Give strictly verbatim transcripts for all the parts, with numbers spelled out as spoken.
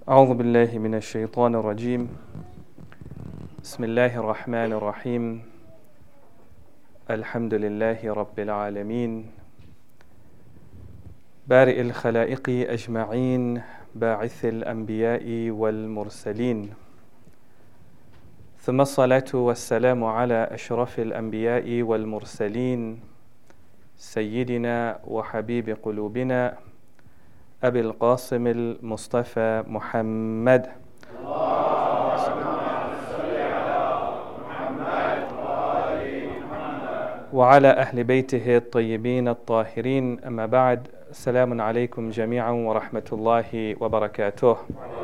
أعوذ بالله من الشيطان الرجيم بسم الله الرحمن الرحيم الحمد لله رب العالمين بارئ الخلائق أجمعين باعث الأنبياء والمرسلين ثم الصلاة والسلام على أشرف الأنبياء والمرسلين سيدنا وحبيب قلوبنا أبي القاسم المصطفى محمد اللهم صل على محمد وآل محمد وعلى أهل بيته الطيبين الطاهرين. أما بعد، السلام عليكم جميعا ورحمة الله وبركاته.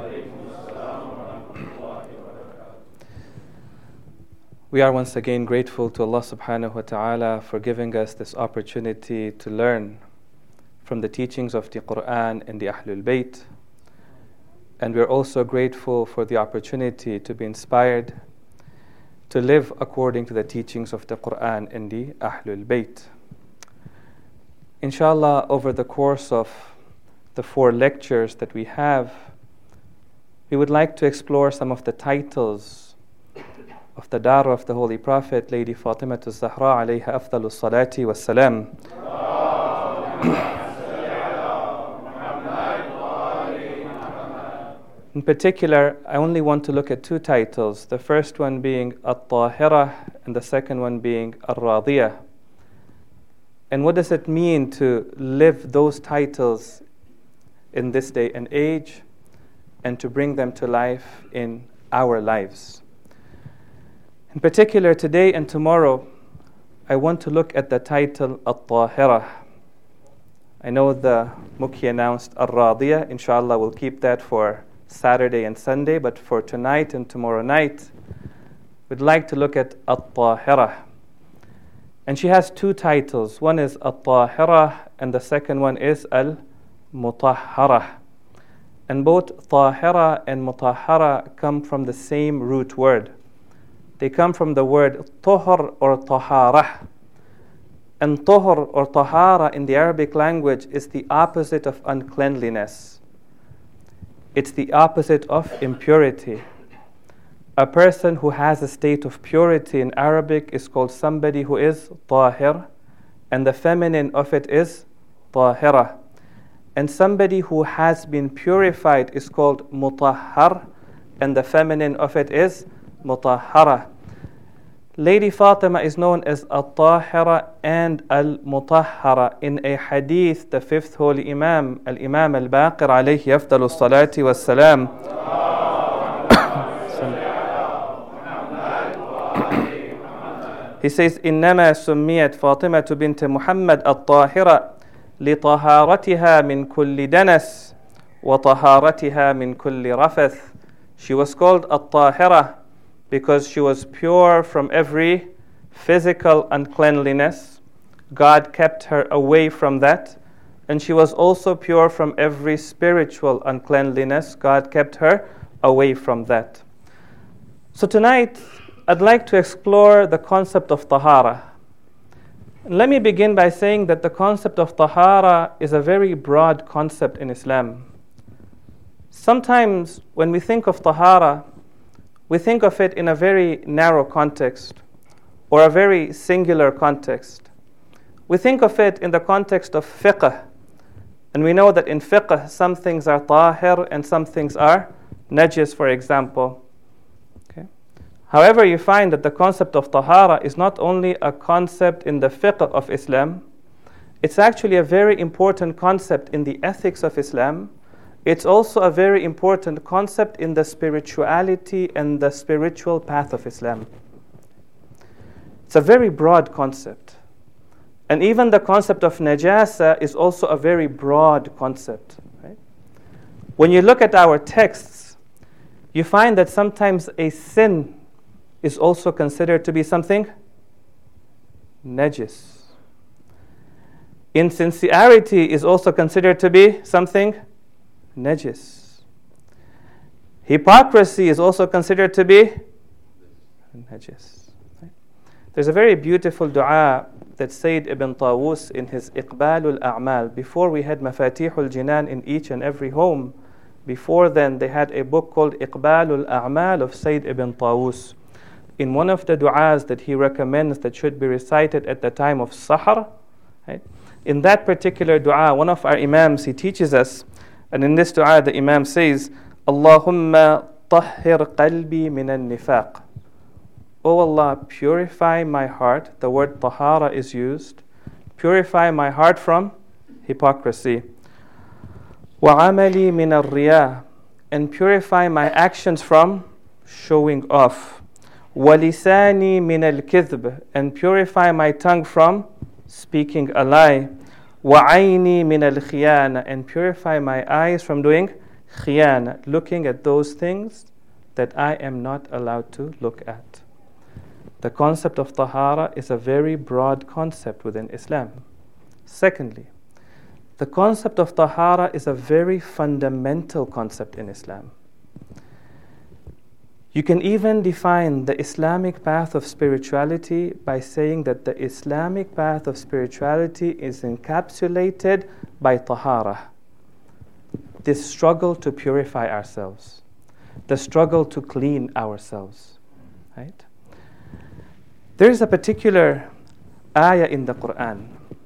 We are once again grateful to Allah subhanahu wa ta'ala for giving us this opportunity to learn from the teachings of the Quran and the Ahlul Bayt. And we're also grateful for the opportunity to be inspired to live according to the teachings of the Quran and the Ahlul Bayt. Inshallah, over the course of the four lectures that we have, we would like to explore some of the titles of the Dara of the Holy Prophet, Lady Fatima az-Zahra alayha afdalus salati was salam. In particular, I only want to look at two titles, the first one being At-Tahira and the second one being Ar-Radiyah. And what does it mean to live those titles in this day and age and to bring them to life in our lives? In particular, today and tomorrow, I want to look at the title At-Tahira. I know the Mukhi announced Ar-Radiyah. Inshallah, we'll keep that for Saturday and Sunday, but for tonight and tomorrow night, we'd like to look at At-Tahira. And she has two titles. One is At-Tahira and the second one is Al-Mutahhara. And both Tahira and Mutahhara come from the same root word. They come from the word Tuhur or Tahara. And Tuhur or Tahara in the Arabic language is the opposite of uncleanliness. It's the opposite of impurity. A person who has a state of purity in Arabic is called somebody who is tahir, and the feminine of it is tahira. And somebody who has been purified is called mutahhar, and the feminine of it is mutahhara. Lady Fatima is known as Al-Tahira and Al-Mutahhara. In a hadith, the fifth holy Imam, Al-Imam Al-Baqir alayhi afdalu salati was salam, he says, إنما سميت فاطمة بنت محمد الطاهرة لطهارتها من كل دنس وطهارتها من كل رفث. She was called Al-Tahira because she was pure from every physical uncleanliness. God kept her away from that. And she was also pure from every spiritual uncleanliness. God kept her away from that. So tonight, I'd like to explore the concept of tahara. And let me begin by saying that the concept of tahara is a very broad concept in Islam. Sometimes when we think of tahara, we think of it in a very narrow context or a very singular context. We think of it in the context of fiqh. And we know that in fiqh, some things are tahir and some things are najis, for example. Okay. However, you find that the concept of tahara is not only a concept in the fiqh of Islam, it's actually a very important concept in the ethics of Islam. It's also a very important concept in the spirituality and the spiritual path of Islam. It's a very broad concept. And even the concept of najasa is also a very broad concept. Right? When you look at our texts, you find that sometimes a sin is also considered to be something najis. Insincerity is also considered to be something najis. Hypocrisy is also considered to be najis. Right? There's a very beautiful dua that Sayyid Ibn Tawus in his Iqbalul A'mal, before we had Mafatihul Jinan in each and every home, Before then, they had a book called Iqbalul A'mal of Sayyid ibn Tawus. In one of the du'as that he recommends that should be recited at the time of Sahar, right? In that particular du'a, one of our imams, he teaches us, and in this du'a the imam says, Allahumma tahhir qalbi min al-nifaq. O Allah, purify my heart. The word tahara is used. Purify my heart from hypocrisy. وَعَمَلِي مِنَ الرِّيَاءِ, and purify my actions from showing off. وَلِسَانِي مِنَ الْكِذْبِ, and purify my tongue from speaking a lie. وَعَيْنِي مِنَ الْخِيَانَةِ, and purify my eyes from doing khiyana, looking at those things that I am not allowed to look at. The concept of tahara is a very broad concept within Islam. Secondly, the concept of tahara is a very fundamental concept in Islam. You can even define the Islamic path of spirituality by saying that the Islamic path of spirituality is encapsulated by tahara. This struggle to purify ourselves, the struggle to clean ourselves, right? There is a particular ayah in the Quran.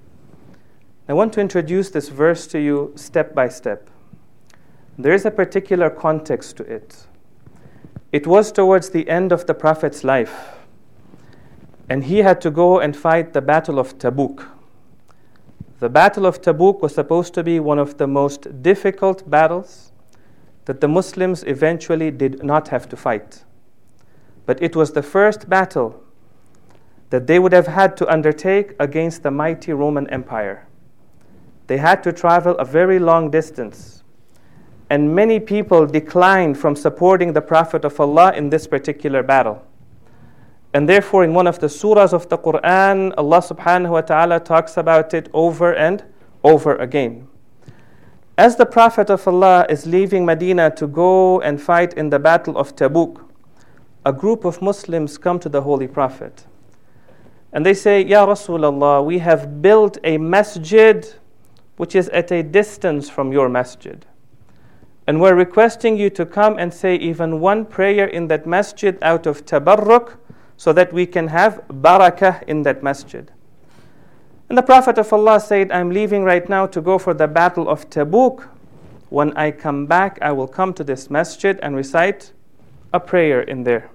I want to introduce this verse to you step by step. There is a particular context to it. It was towards the end of the Prophet's life, and he had to go and fight the Battle of Tabuk. The Battle of Tabuk was supposed to be one of the most difficult battles that the Muslims eventually did not have to fight. But it was the first battle that they would have had to undertake against the mighty Roman Empire. They had to travel a very long distance. And many people declined from supporting the Prophet of Allah in this particular battle. And therefore, in one of the surahs of the Quran, Allah subhanahu wa ta'ala talks about it over and over again. As the Prophet of Allah is leaving Medina to go and fight in the Battle of Tabuk, a group of Muslims come to the Holy Prophet. And they say, Ya Rasulullah, we have built a masjid which is at a distance from your masjid. And we're requesting you to come and say even one prayer in that masjid out of tabarruk, so that we can have barakah in that masjid. And the Prophet of Allah said, I'm leaving right now to go for the Battle of Tabuk. When I come back, I will come to this masjid and recite a prayer in there.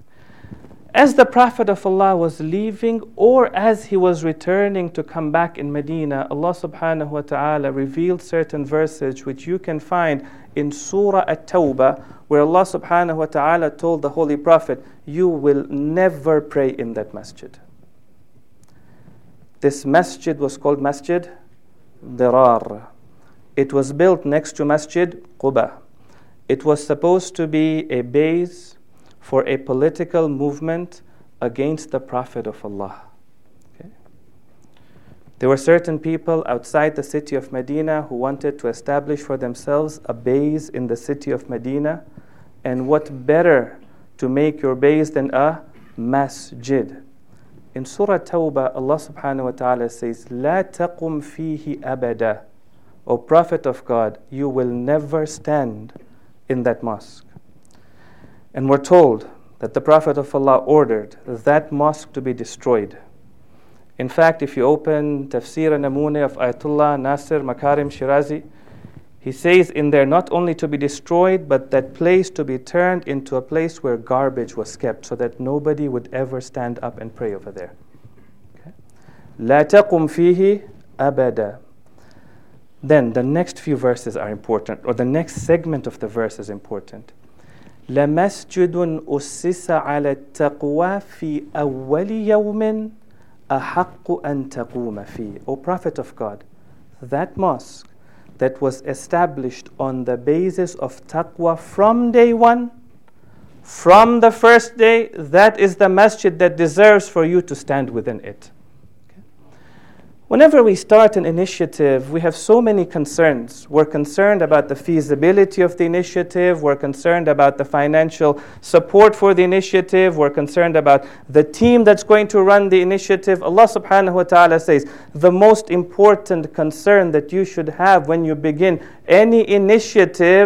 As the Prophet of Allah was leaving, or as he was returning to come back in Medina, Allah subhanahu wa ta'ala revealed certain verses which you can find in Surah At-Tawbah, where Allah subhanahu wa ta'ala told the Holy Prophet, you will never pray in that masjid. This masjid was called Masjid Dirar. It was built next to Masjid Quba. It was supposed to be a base for a political movement against the Prophet of Allah. Okay? There were certain people outside the city of Medina who wanted to establish for themselves a base in the city of Medina. And what better to make your base than a masjid? In Surah Tawbah, Allah subhanahu wa ta'ala says, لا تقم فيه أبدا. O Prophet of God, you will never stand in that mosque. And we're told that the Prophet of Allah ordered that mosque to be destroyed. In fact, if you open Tafsir Namune of Ayatollah Nasir Makarim Shirazi, he says in there not only to be destroyed, but that place to be turned into a place where garbage was kept, so that nobody would ever stand up and pray over there. لا تقم فيه أبدا. Then the next few verses are important, or the next segment of the verse is important. لَمَسْجِدٌ أُسِّسَ عَلَى التَّقْوَى فِي أَوَّلِ يَوْمٍ أَحَقُّ أَن تَقُومَ فِيهِ. O Prophet of God, that mosque that was established on the basis of taqwa from day one, from the first day, that is the masjid that deserves for you to stand within it. Whenever we start an initiative, we have so many concerns. We're concerned about the feasibility of the initiative. We're concerned about the financial support for the initiative. We're concerned about the team that's going to run the initiative. Allah subhanahu wa ta'ala says, the most important concern that you should have when you begin any initiative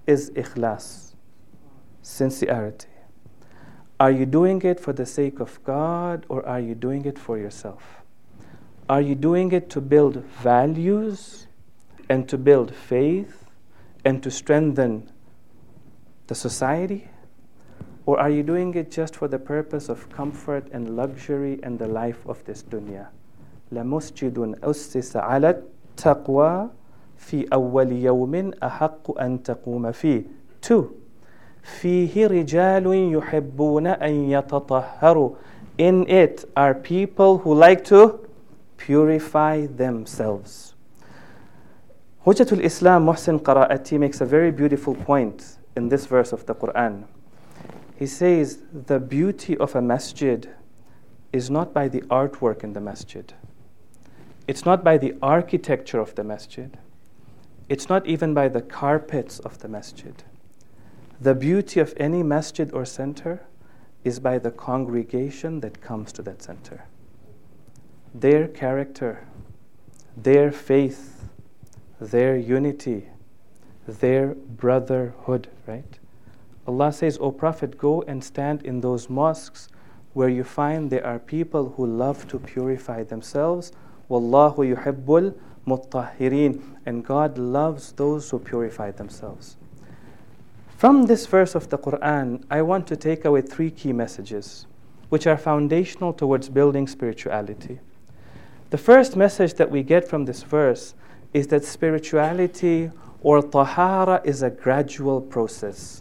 is ikhlas, sincerity. Are you doing it for the sake of God, or are you doing it for yourself? Are you doing it to build values and to build faith and to strengthen the society? Or are you doing it just for the purpose of comfort and luxury and the life of this dunya? لَمُسْجِدٌ أُسِّسَ عَلَى التَّقْوَى فِي أَوَّلِ يَوْمٍ أَحَقُّ أَن تَقُومَ فِيهِ. Two, فِيهِ رِجَالٌ يُحِبُّونَ أَن يَتَطَهَّرُوا. In it are people who like to purify themselves. Hujjatul Islam Muhsin Qara'ati makes a very beautiful point in this verse of the Quran. He says the beauty of a masjid is not by the artwork in the masjid. It's not by the architecture of the masjid. It's not even by the carpets of the masjid. The beauty of any masjid or center is by the congregation that comes to that center. Their character, their faith, their unity, their brotherhood, right? Allah says, O Prophet, go and stand in those mosques where you find there are people who love to purify themselves. Wallahu yuhibbul mutahhirin. And God loves those who purify themselves. From this verse of the Quran, I want to take away three key messages, which are foundational towards building spirituality. The first message that we get from this verse is that spirituality or tahara is a gradual process.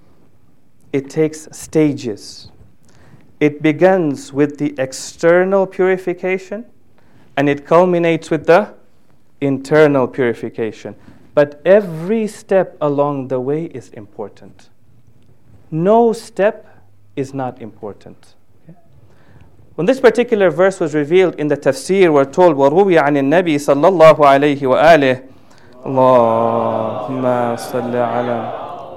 It takes stages. It begins with the external purification and it culminates with the internal purification. But every step along the way is important. No step is not important. Okay? When this particular verse was revealed in the tafsir, we're told, وَرُوِيَ عَنِ النَّبِي صَلَّى اللَّهُ عَلَيْهِ وَآلِهِ اللَّهُمَّ صَلِّ عَلَى.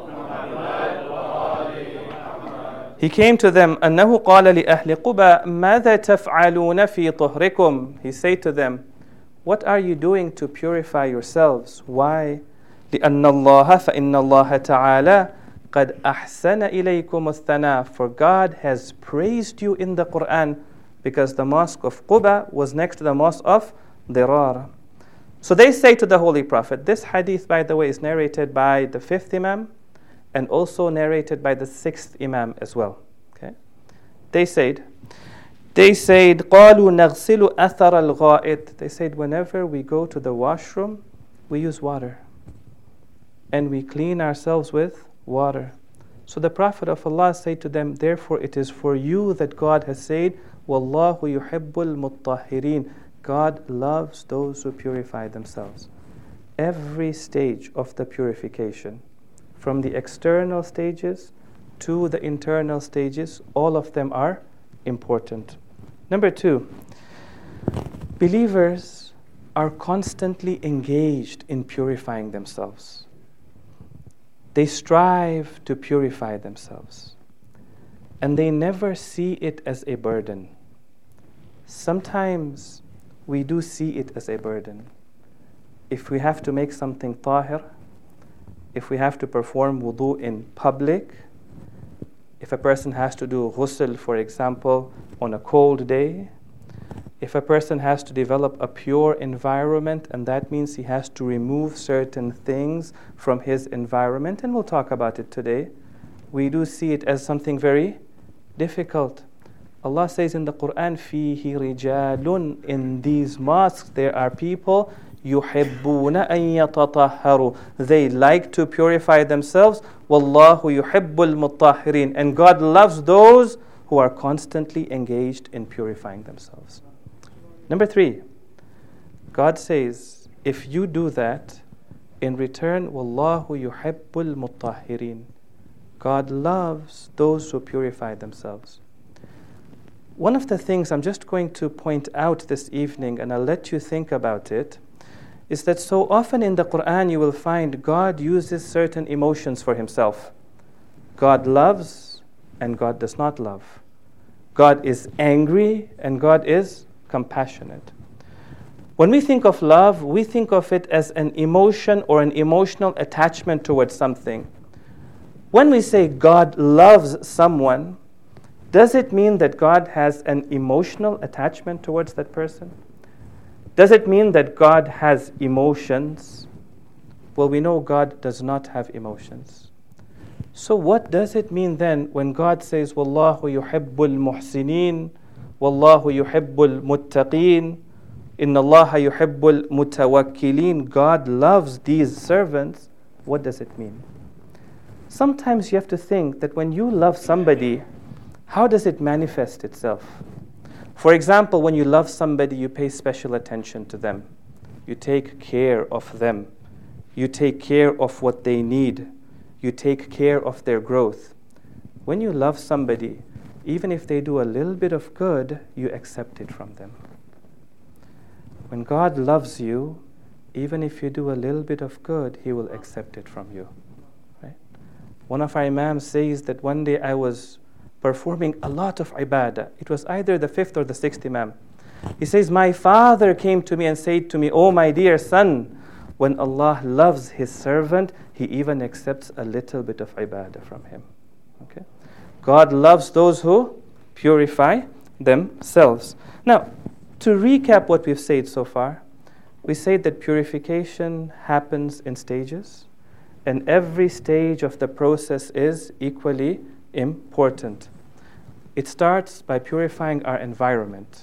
He came to them, أَنَّهُ قَالَ لِأَهْلِ قُبَى مَاذَا تَفْعَلُونَ فِي طُهْرِكُمْ. He said to them, what are you doing to purify yourselves? Why? لِأَنَّ اللَّهَ فَإِنَّ اللَّهَ تَعَالَى قَدْ أَحْسَنَ إِلَيْكُمُ الثَّنَاءَ. For God has praised you in the Quran, because the mosque of Quba was next to the mosque of Dirar. So they say to the Holy Prophet, this hadith, by the way, is narrated by the fifth Imam and also narrated by the sixth Imam as well. Okay? They said, They said, قَالُوا نَغْسِلُ أَثَرَ الْغَائِطِ. They said, whenever we go to the washroom, we use water. And we clean ourselves with water. So the Prophet of Allah said to them, therefore it is for you that God has said, وَاللَّهُ يُحِبُّ الْمُطَّهِرِينَ. God loves those who purify themselves. Every stage of the purification, from the external stages to the internal stages, all of them are important. Number two, believers are constantly engaged in purifying themselves. They strive to purify themselves. And they never see it as a burden. Sometimes we do see it as a burden. If we have to make something tahir, if we have to perform wudu in public, if a person has to do ghusl, for example, on a cold day, if a person has to develop a pure environment, and that means he has to remove certain things from his environment, and we'll talk about it today, we do see it as something very difficult. Allah says in the Quran, فِيهِ رِجَالٌ. In these mosques there are people يُحِبُّونَ أَن يَتَطَهَّرُوا. They like to purify themselves. وَاللَّهُ يُحِبُّ الْمُطَّهِّرِينَ. And God loves those who are constantly engaged in purifying themselves. Number three, God says, if you do that, in return, وَاللَّهُ يُحِبُّ الْمُطَّهِّرِينَ. God loves those who purify themselves. One of the things I'm just going to point out this evening, and I'll let you think about it, is that so often in the Quran you will find God uses certain emotions for himself. God loves and God does not love. God is angry and God is compassionate. When we think of love, we think of it as an emotion or an emotional attachment towards something. When we say God loves someone, does it mean that God has an emotional attachment towards that person? Does it mean that God has emotions? Well, we know God does not have emotions. So what does it mean then when God says, Wallahu yuhibbul muhsinin, Wallahu yuhibbul muttaqin, Inna Allah yuhibbul mutawakkilin, God loves these servants? What does it mean? Sometimes you have to think that when you love somebody, how does it manifest itself? For example, when you love somebody, you pay special attention to them. You take care of them. You take care of what they need. You take care of their growth. When you love somebody, even if they do a little bit of good, you accept it from them. When God loves you, even if you do a little bit of good, He will accept it from you. Right? One of our imams says that one day I was performing a lot of ibadah. It was either the fifth or the sixth imam. He says, my father came to me and said to me, oh my dear son, when Allah loves His servant, He even accepts a little bit of ibadah from him. Okay? God loves those who purify themselves. Now, to recap what we've said so far, we say that purification happens in stages, and every stage of the process is equally important. It starts by purifying our environment,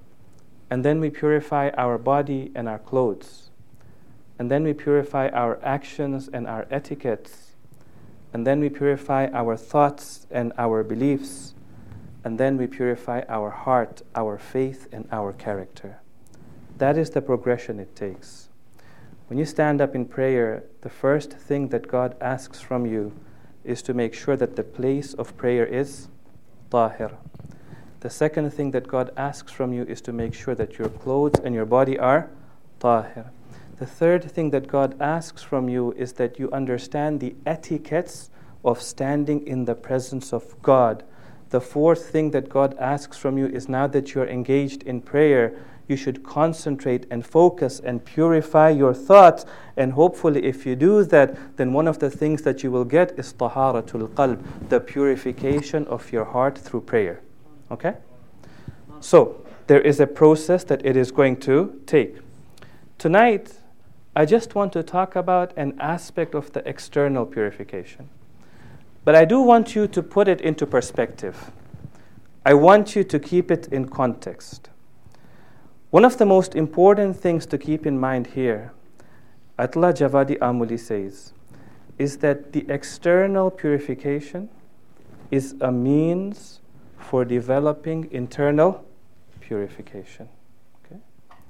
and then we purify our body and our clothes, and then we purify our actions and our etiquettes, and then we purify our thoughts and our beliefs, and then we purify our heart, our faith, and our character. That is the progression it takes. When you stand up in prayer, the first thing that God asks from you is to make sure that the place of prayer is tahir. The second thing that God asks from you is to make sure that your clothes and your body are tahir. The third thing that God asks from you is that you understand the etiquettes of standing in the presence of God. The fourth thing that God asks from you is now that you're engaged in prayer, you should concentrate and focus and purify your thoughts. And hopefully if you do that, then one of the things that you will get is taharatul qalb, the purification of your heart through prayer. Okay? So, there is a process that it is going to take. Tonight, I just want to talk about an aspect of the external purification. But I do want you to put it into perspective. I want you to keep it in context. One of the most important things to keep in mind here, Atla Javadi Amuli says, is that the external purification is a means for developing internal purification. Okay?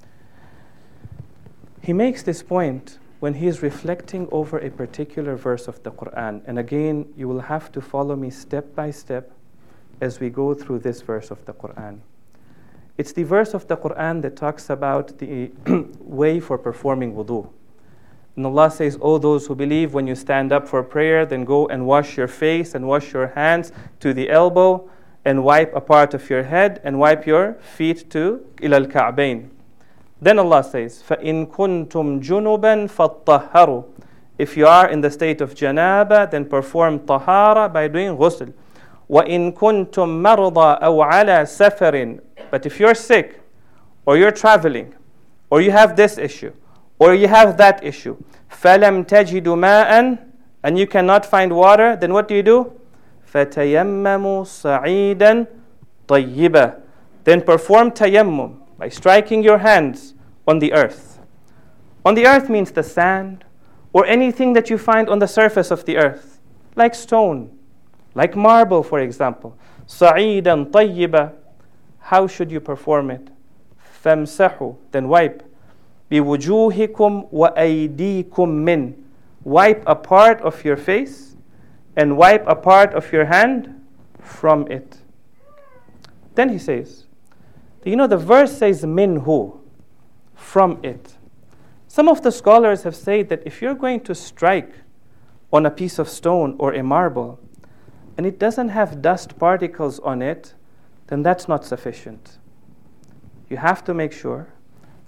He makes this point when he is reflecting over a particular verse of the Quran. And again, you will have to follow me step by step as we go through this verse of the Quran. It's the verse of the Quran that talks about the way for performing wudu. And Allah says, "O those who believe, when you stand up for prayer, then go and wash your face and wash your hands to the elbow and wipe a part of your head and wipe your feet to ila al-ka'bayn." Then Allah says, فَإِن كُنْتُمْ جُنُبًا فَاتَّهَّرُوا. If you are in the state of janaba, then perform tahara by doing ghusl. وَإِن كُنْتُمْ مَرْضَى أَوْ عَلَى سَفَرٍ. But if you're sick, or you're traveling, or you have this issue, or you have that issue, فَلَمْ تَجِدُوا مَاءً, and you cannot find water, then what do you do? فَتَيَمَّمُوا صَعِيدًا طَيِّبًا. Then perform tayammum by striking your hands on the earth. On the earth means the sand, or anything that you find on the surface of the earth, like stone, like marble, for example. صَعِيدًا طَيِّبًا. How should you perform it? فَامْسَحُوا. Then wipe. بِوُجُوهِكُمْ وَأَيْدِيكُمْ مِنْ. Wipe a part of your face and wipe a part of your hand from it. Then he says, you know, the verse says minhu, from it. Some of the scholars have said that if you're going to strike on a piece of stone or a marble and it doesn't have dust particles on it, then that's not sufficient. You have to make sure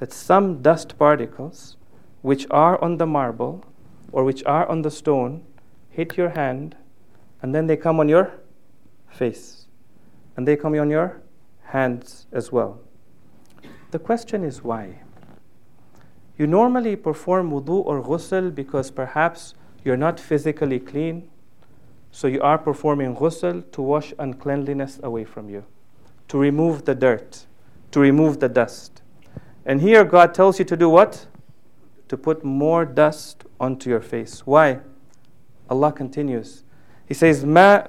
that some dust particles which are on the marble or which are on the stone hit your hand, and then they come on your face, and they come on your hands as well. The question is why? You normally perform wudu or ghusl because perhaps you're not physically clean, so you are performing ghusl to wash uncleanliness away from you, to remove the dirt, to remove the dust. And here God tells you to do what? To put more dust onto your face. Why? Allah continues. He says, Ma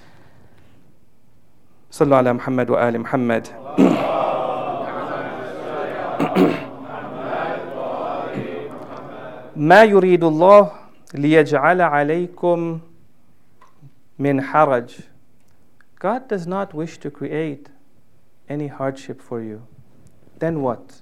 Sallu ala Muhammad wa ali Muhammad. ما يريد الله ليجعل عليكم من حرج. God does not wish to create any hardship for you. Then what?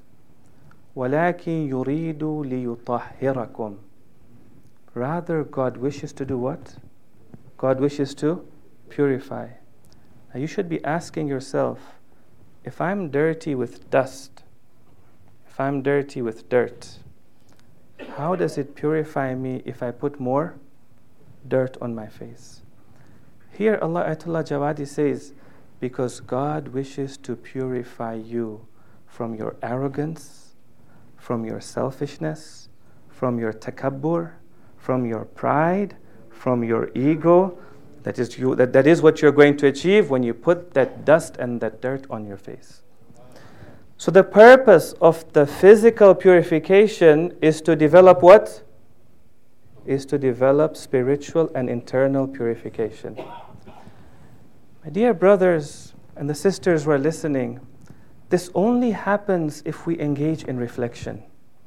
ولكن يريد ليطهركم. Rather, God wishes to do what? God wishes to purify. Now you should be asking yourself, if I'm dirty with dust, if I'm dirty with dirt, how does it purify me if I put more dirt on my face? Here Allah Ayatollah Jawadi says, because God wishes to purify you from your arrogance, from your selfishness, from your takabbur, from your pride, from your ego. That is, you, that, that is what you're going to achieve when you put that dust and that dirt on your face. So the purpose of the physical purification is to develop what? Is to develop spiritual and internal purification. My dear brothers and the sisters who are listening, this only happens if we engage in reflection.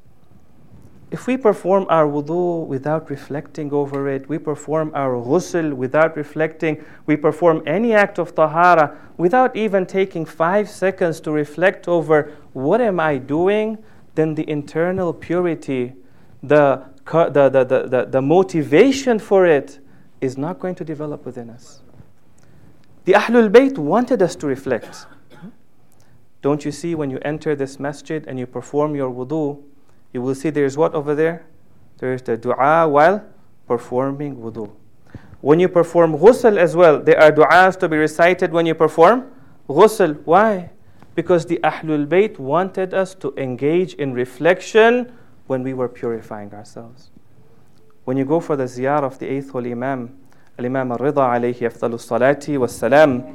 If we perform our wudu without reflecting over it, we perform our ghusl without reflecting, we perform any act of tahara without even taking five seconds to reflect over what am I doing, then the internal purity, the, the, the, the, the, the motivation for it is not going to develop within us. The Ahlul Bayt wanted us to reflect. Don't you see when you enter this masjid and you perform your wudu, you will see there's what over there? There's the dua while performing wudu. When you perform ghusl as well, there are du'as to be recited when you perform ghusl. Why? Because the Ahlul Bayt wanted us to engage in reflection when we were purifying ourselves. When you go for the ziyarah of the eighth Holy Imam, Al-Imam Al-Rida alayhi afdalu salati was salam,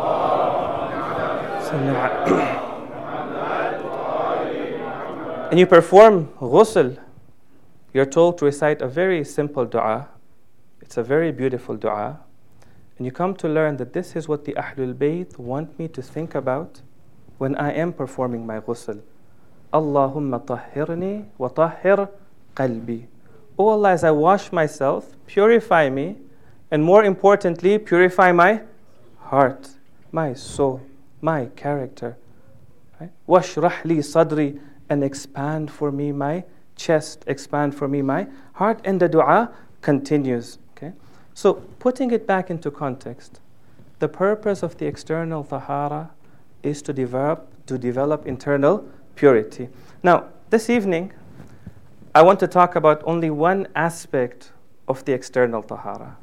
and you perform ghusl, you're told to recite a very simple dua. It's a very beautiful dua. And you come to learn that this is what the Ahlul Bayt want me to think about when I am performing my ghusl. Allahumma tahhirni wa tahhir qalbi. Oh Allah, as I wash myself, purify me, and more importantly, purify my heart, my soul, my character. Right? Washrah li sadri, and expand for me my chest, expand for me my heart. And the dua continues. Okay? So putting it back into context, the purpose of the external tahara is to develop, to develop internal purity. Now, this evening, I want to talk about only one aspect of the external tahara.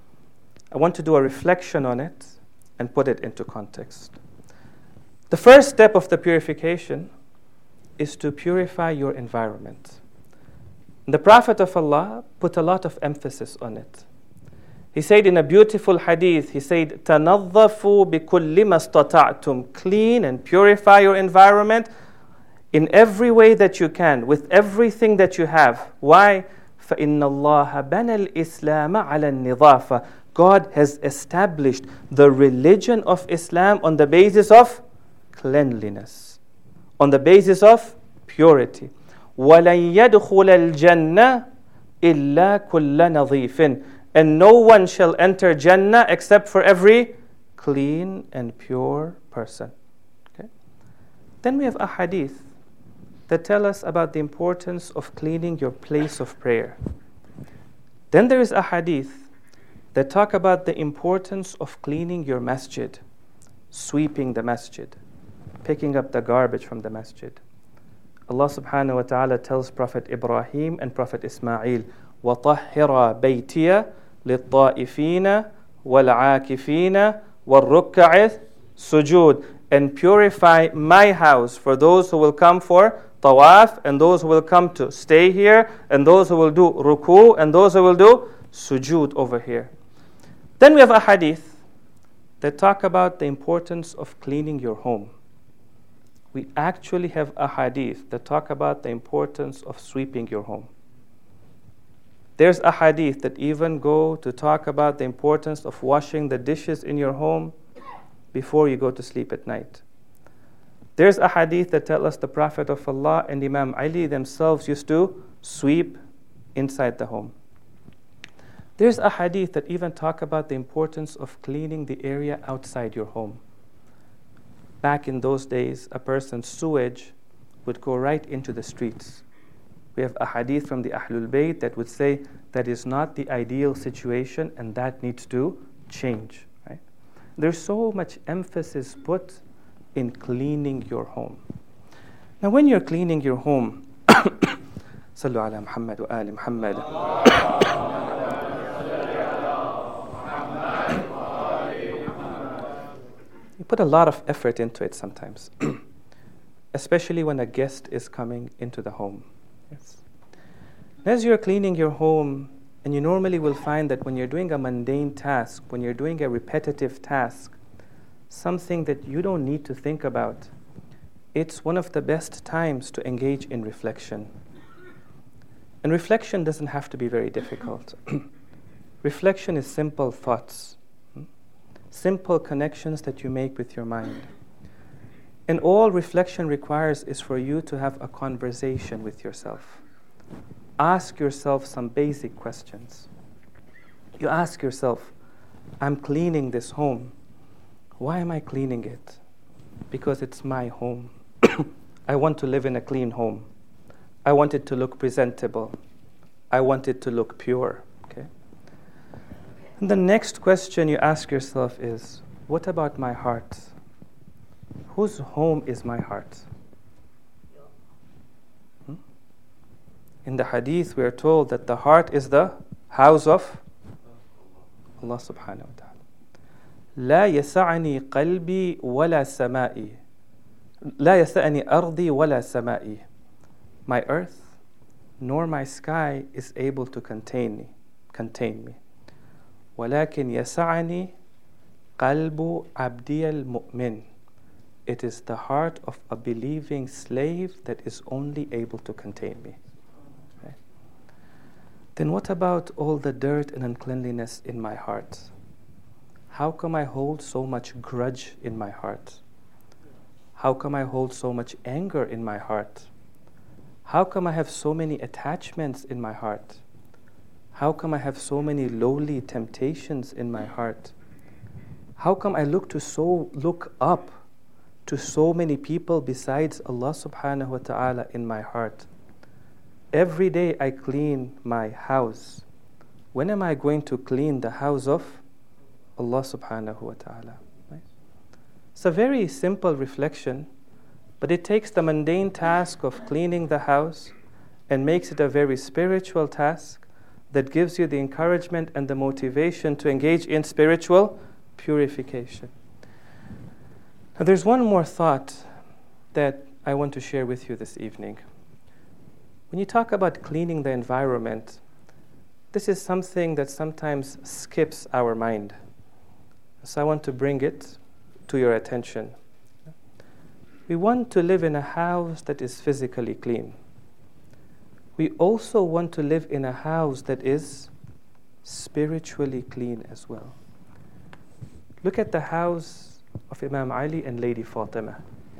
I want to do a reflection on it and put it into context. The first step of the purification is to purify your environment. The Prophet of Allah put a lot of emphasis on it. He said in a beautiful hadith, he said, تَنَظَّفُوا بِكُلِّ مَا اسْتَطَعْتُمْ. Clean and purify your environment in every way that you can, with everything that you have. Why? فَإِنَّ اللَّهَ بَنَى الْإِسْلَامَ عَلَى النِّظَافَةِ. God has established the religion of Islam on the basis of cleanliness, on the basis of purity. وَلَنْ يَدْخُلَ الْجَنَّةِ إِلَّا كُلَّ نَظِيفٍ. And no one shall enter Jannah except for every clean and pure person. Okay? Then we have a hadith that tell us about the importance of cleaning your place of prayer. Then there is a hadith that talk about the importance of cleaning your masjid, sweeping the masjid, picking up the garbage from the masjid. Allah subhanahu wa ta'ala tells Prophet Ibrahim and Prophet Ismail, وَطَهِّرَ بَيْتِيَ لِلطَّائِفِينَ وَالْعَاكِفِينَ وَالرُّكَّعِ السُّجُودِ, and purify my house for those who will come for tawaf, and those who will come to stay here, and those who will do ruku, and those who will do sujood over here. Then we have a hadith that talk about the importance of cleaning your home. We actually have a hadith that talk about the importance of sweeping your home. There's a hadith that even go to talk about the importance of washing the dishes in your home before you go to sleep at night. There's a hadith that tells us the Prophet of Allah and Imam Ali themselves used to sweep inside the home. There's a hadith that even talk about the importance of cleaning the area outside your home. Back in those days, a person's sewage would go right into the streets. We have a hadith from the Ahlul Bayt that would say that is not the ideal situation and that needs to change. Right? There's so much emphasis put in cleaning your home. Now when you're cleaning your home, Sallu ala Muhammad wa ali Muhammad. You put a lot of effort into it sometimes, especially when a guest is coming into the home. Yes. As you're cleaning your home, and you normally will find that when you're doing a mundane task, when you're doing a repetitive task, something that you don't need to think about, it's one of the best times to engage in reflection. And reflection doesn't have to be very difficult. Reflection is simple thoughts, simple connections that you make with your mind. And all reflection requires is for you to have a conversation with yourself. Ask yourself some basic questions. You ask yourself, I'm cleaning this home. Why am I cleaning it? Because it's my home. I want to live in a clean home. I want it to look presentable. I want it to look pure. Okay? And the next question you ask yourself is, what about my heart? Whose home is my heart? Hmm? In the hadith, we are told that the heart is the house of Allah subhanahu wa ta'ala. لا يسعني قلبي ولا سمائي لا يسعني أرضي ولا سمائي. My earth nor my sky is able to contain me, contain me. ولكن يسعني قلب عبدي المؤمن. It is the heart of a believing slave that is only able to contain me. Okay? Then what about all the dirt and uncleanliness in my heart? How come I hold so much grudge in my heart? How come I hold so much anger in my heart? How come I have so many attachments in my heart? How come I have so many lowly temptations in my heart? How come I look to so look up to so many people besides Allah subhanahu wa ta'ala in my heart? Every day I clean my house. When am I going to clean the house of Allah subhanahu wa ta'ala? Right? It's a very simple reflection, but it takes the mundane task of cleaning the house and makes it a very spiritual task that gives you the encouragement and the motivation to engage in spiritual purification. Now, there's one more thought that I want to share with you this evening. When you talk about cleaning the environment, this is something that sometimes skips our mind. So I want to bring it to your attention. We want to live in a house that is physically clean. We also want to live in a house that is spiritually clean as well. Look at the house of Imam Ali and Lady Fatima.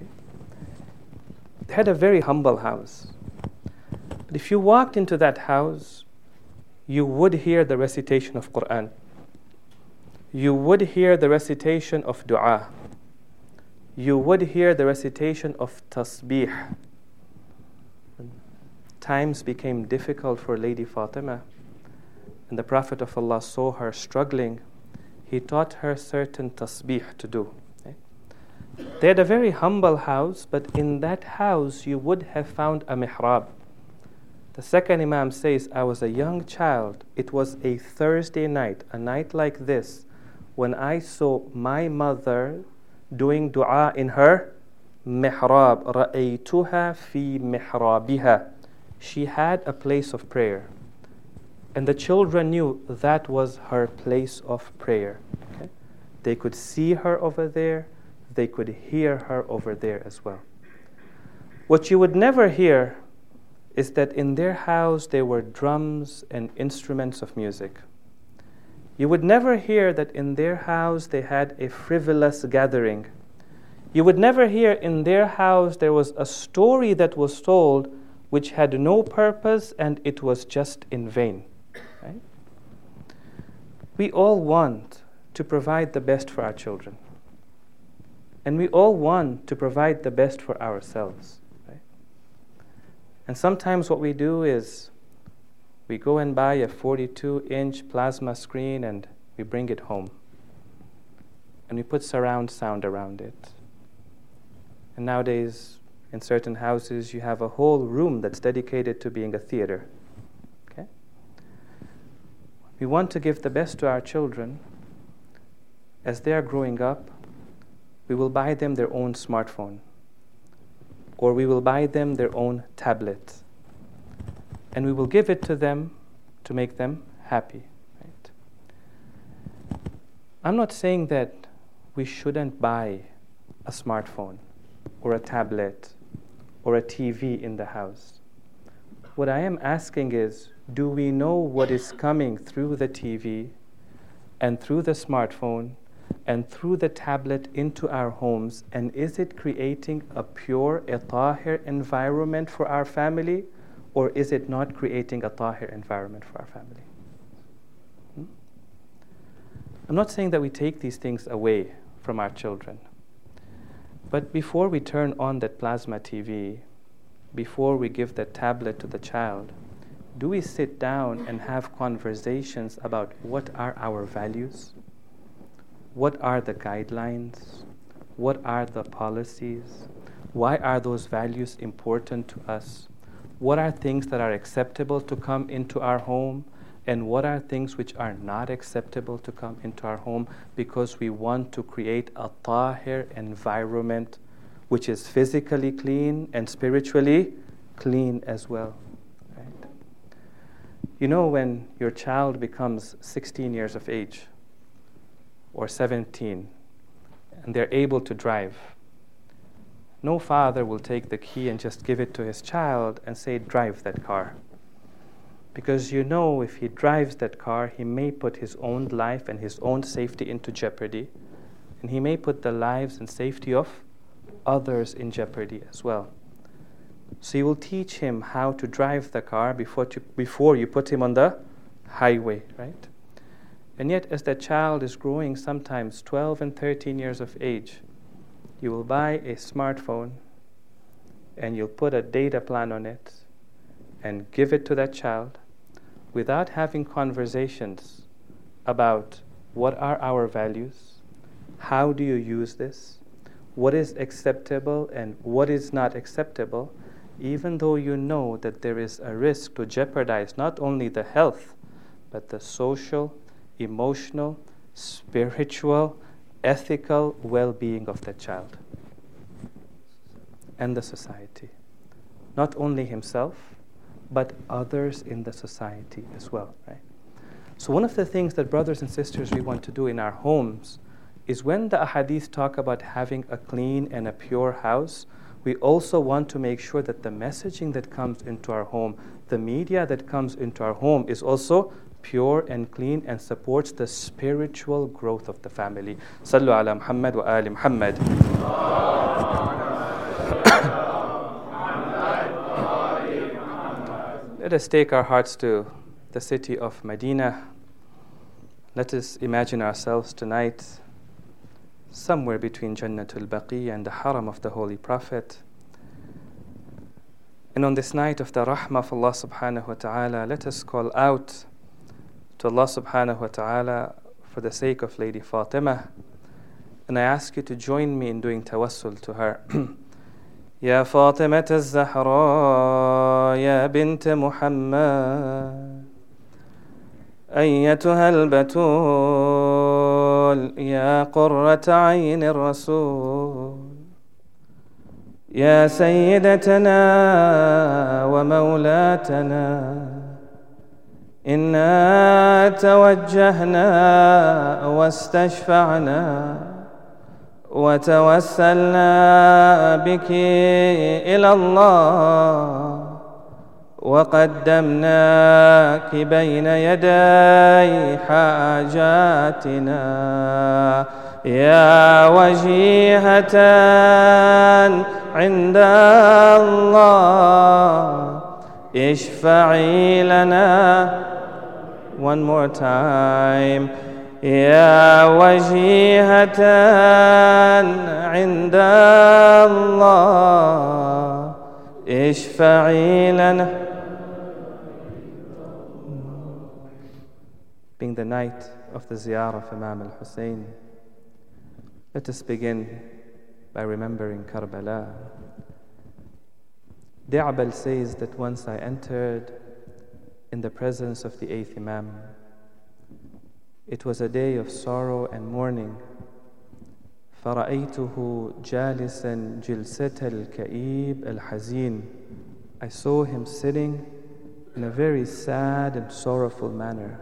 They had a very humble house. But if you walked into that house, you would hear the recitation of Quran. You would hear the recitation of dua. You would hear the recitation of tasbih. When times became difficult for Lady Fatima, and the Prophet of Allah saw her struggling, he taught her certain tasbih to do. Okay? They had a very humble house, but in that house you would have found a mihrab. The second Imam says, I was a young child. It was a Thursday night, a night like this, when I saw my mother doing dua in her mihrab. رَأَيْتُهَا فِي مِحْرَابِهَا. She had a place of prayer. And the children knew that was her place of prayer. Okay? They could see her over there. They could hear her over there as well. What you would never hear is that in their house there were drums and instruments of music. You would never hear that in their house they had a frivolous gathering. You would never hear in their house there was a story that was told which had no purpose and it was just in vain. Right? We all want to provide the best for our children. And we all want to provide the best for ourselves. Right? And sometimes what we do is we go and buy a forty-two inch plasma screen and we bring it home. And we put surround sound around it. And nowadays, in certain houses, you have a whole room that's dedicated to being a theater. Okay? We want to give the best to our children. As they are growing up, we will buy them their own smartphone, or we will buy them their own tablet, and we will give it to them to make them happy. Right? I'm not saying that we shouldn't buy a smartphone or a tablet or a T V in the house. What I am asking is, do we know what is coming through the T V and through the smartphone and through the tablet into our homes, and is it creating a pure, a tahir environment for our family, or is it not creating a tahir environment for our family? Hmm? I'm not saying that we take these things away from our children, but before we turn on that plasma T V, before we give that tablet to the child, do we sit down and have conversations about what are our values? What are the guidelines? What are the policies? Why are those values important to us? What are things that are acceptable to come into our home? And what are things which are not acceptable to come into our home? Because we want to create a tahir environment which is physically clean and spiritually clean as well. Right? You know, when your child becomes sixteen years of age, or seventeen, and they're able to drive, no father will take the key and just give it to his child and say, drive that car. Because you know if he drives that car, he may put his own life and his own safety into jeopardy, and he may put the lives and safety of others in jeopardy as well. So you will teach him how to drive the car before, to, before you put him on the highway, right? And yet, as that child is growing, sometimes twelve and thirteen years of age, you will buy a smartphone and you'll put a data plan on it and give it to that child without having conversations about what are our values, how do you use this, what is acceptable and what is not acceptable, even though you know that there is a risk to jeopardize not only the health, but the social, emotional, spiritual, ethical well-being of that child and the society. Not only himself, but others in the society as well, right? So one of the things that brothers and sisters we want to do in our homes is when the ahadith talk about having a clean and a pure house, we also want to make sure that the messaging that comes into our home, the media that comes into our home is also pure and clean and supports the spiritual growth of the family. Sallu ala Muhammad wa ali Muhammad. Let us take our hearts to the city of Medina. Let us imagine ourselves tonight somewhere between Jannatul Baqi and the Haram of the Holy Prophet. And on this night of the Rahmah of Allah subhanahu wa ta'ala, let us call out to Allah subhanahu wa ta'ala for the sake of Lady Fatima And I ask you to join me in doing tawassul to her. يا فاطمة الزهراء يا بنت محمد أيتها البتول يا قرة عين الرسول يا سيدتنا ومولاتنا إنا توجهنا واستشفعنا وتوسلنا بك إلى الله وقدمناك بين يدي حاجاتنا يا وجيهة عند الله اشفعي لنا. One more time. يا وجيهة عند الله اشفعي لنا. Being the night of the ziyarah of Imam al-Hussein, let us begin by remembering Karbala. Di'bal says that once I entered in the presence of the eighth Imam, it was a day of sorrow and mourning. فَرَأَيْتُهُ جَالِسًا جِلْسَةَ الْكَئِيبِ الْحَزِينِ. I saw him sitting in a very sad and sorrowful manner.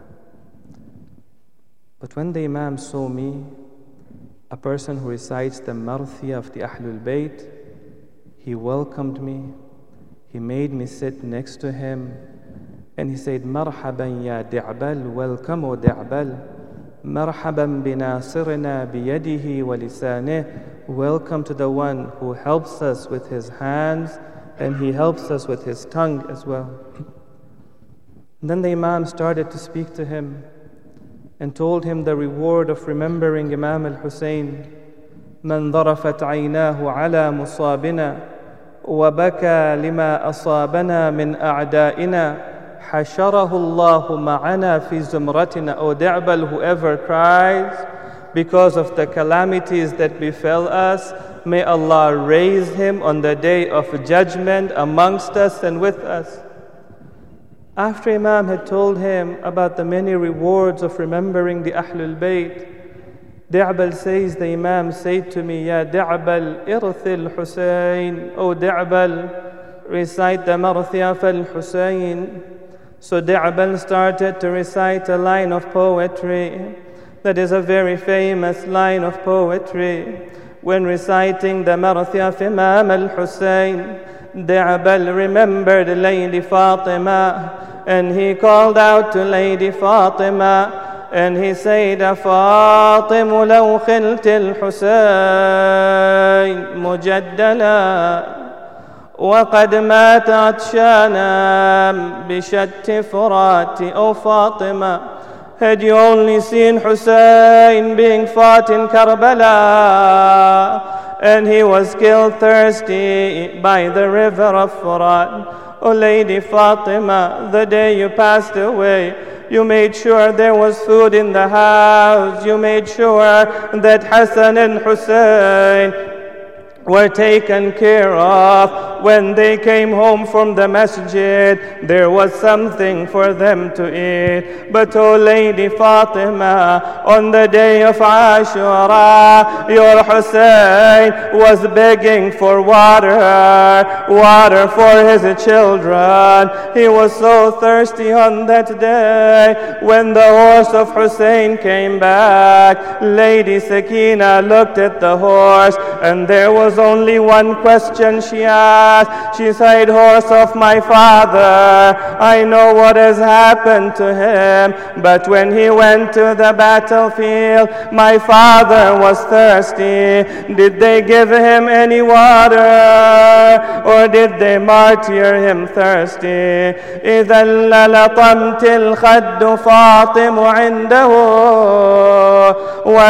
But when the Imam saw me, a person who recites the marthiyah of the Ahlul Bayt, he welcomed me, he made me sit next to him, and he said, Marhaban ya Di'bal, welcome O Di'bal. Marhaban binasirina biyadihi wa lisanih. Welcome to the one who helps us with his hands and he helps us with his tongue as well. And then the Imam started to speak to him and told him the reward of remembering Imam al-Hussein. من ضرفت عيناه على مصابنا وبكى لما أصابنا من أعدائنا حشره الله معنا في زمرتنا. O Di'bal, whoever cries because of the calamities that befell us, may Allah raise him on the day of judgment amongst us and with us. After Imam had told him about the many rewards of remembering the Ahlul Bayt, Di'bal says, the Imam said to me, Ya Di'bal, irthil Hussein. O Di'bal, recite the marthiyah fal Hussein. So Di'bal started to recite a line of poetry that is a very famous line of poetry. When reciting the marthiyah of Imam al-Hussein, Di'bal remembered Lady Fatima, and he called out to Lady Fatima, and he said, فاطم لو خلت الحسين مجدلا وقد مات عطشانا بشت فرات. O Fatima, had you only seen Hussein being fought in Karbala, and he was killed thirsty by the river of Furat. O Lady Fatima, the day you passed away, you made sure there was food in the house. You made sure that Hassan and Hussein were taken care of. When they came home from the masjid, there was something for them to eat. But O Lady Fatima, on the day of Ashura, your Hussein was begging for water, water for his children. He was so thirsty on that day. When the horse of Hussein came back, Lady Sakina looked at the horse, and there was only one question she asked. She said, horse of my father, I know what has happened to him, but when he went to the battlefield, my father was thirsty. Did they give him any water, or did they martyr him thirsty? إذا للطمت الخد فاطم عنده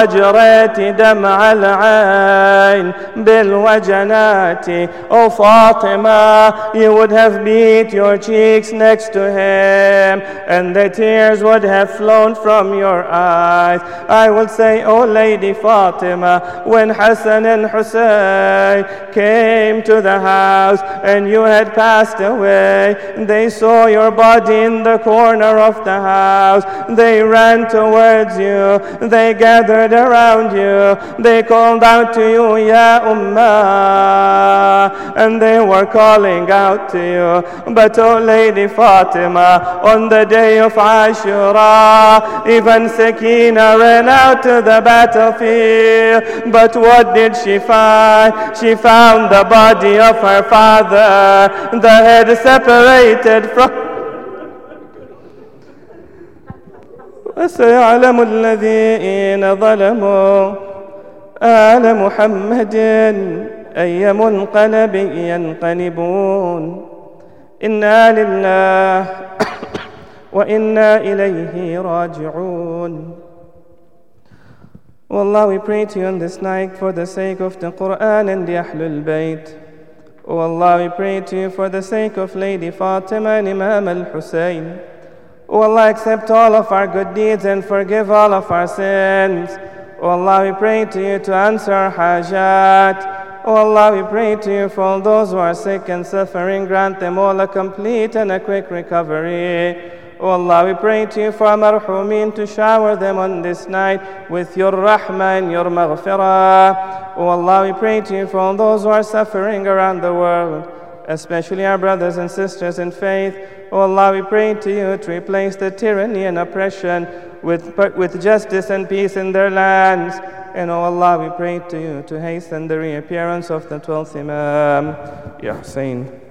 وجريت دمع العين بالوجنات. O Fatima, Fatima, you would have beat your cheeks next to him, and the tears would have flown from your eyes. I will say, oh Lady Fatima, when Hassan and Hussein came to the house and you had passed away, they saw your body in the corner of the house. They ran towards you. They gathered around you. They called out to you, Ya Ummah, and they were calling out to you. But oh Lady Fatima, on the day of Ashura, even Sakina ran out to the battlefield. But what did she find? She found the body of her father, the head separated from. وسيعلم الذين ظلموا آل محمد أي منقلب ينقلبون إنا لله وإنا إليه راجعون. Oh Allah, we pray to you on this night for the sake of the Quran and the Ahlul Bayt. Oh Allah, we pray to you for the sake of Lady Fatima and Imam al-Hussein. Oh Allah, accept all of our good deeds and forgive all of our sins. Oh Allah, we pray to you to answer our hajat. Oh Allah, we pray to you for all those who are sick and suffering. Grant them all a complete and a quick recovery. Oh Allah, we pray to you for our marhumin to shower them on this night with your rahmah and your maghfirah. Oh Allah, we pray to you for all those who are suffering around the world, especially our brothers and sisters in faith. Oh Allah, we pray to you to replace the tyranny and oppression with, with justice and peace in their lands. And oh Allah, we pray to you to hasten the reappearance of the twelfth Imam, Ya Hussein.